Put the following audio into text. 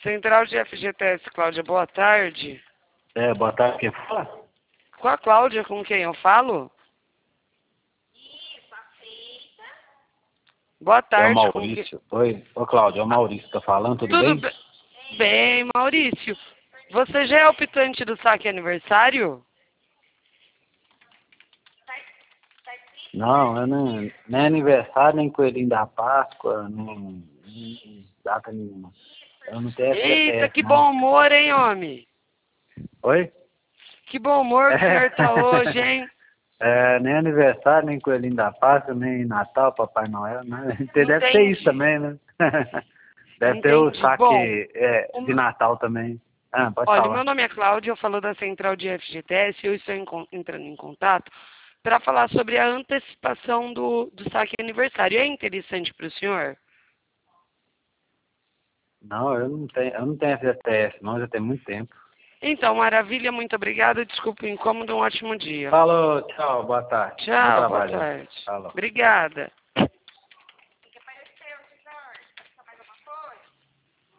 Central de FGTS, Cláudia, boa tarde. Boa tarde, quem fala? Com a Cláudia, com quem eu falo? Boa É o tarde. Maurício. Oi, Cláudio, é o Maurício, tá falando, tudo bem? Bem, Maurício. Você já é optante do saque aniversário? Não, eu não, nem aniversário, nem coelhinho da Páscoa, nem data nenhuma. Eu não tenho Eita, FGTS, que não. bom humor, hein, homem? Oi? Que bom humor que o senhor tá hoje, hein? Nem aniversário, nem coelhinho da Páscoa, nem Natal, Papai Noel, né? Deve ter Entendi. isso também, né? Deve ter o Entendi. Bom, saque de Natal também. Pode olha, o falar. meu nome é Cláudia, eu falo da Central de FGTS e eu estou entrando em contato para falar sobre a antecipação do saque aniversário. É interessante para o senhor? Não, eu não tenho FGTS, não, já tem muito tempo. Então, maravilha, muito obrigada. Desculpe o incômodo, um ótimo dia. Falou, tchau, boa tarde. Bom Tchau, boa trabalho aí. tarde. Falou. Obrigada.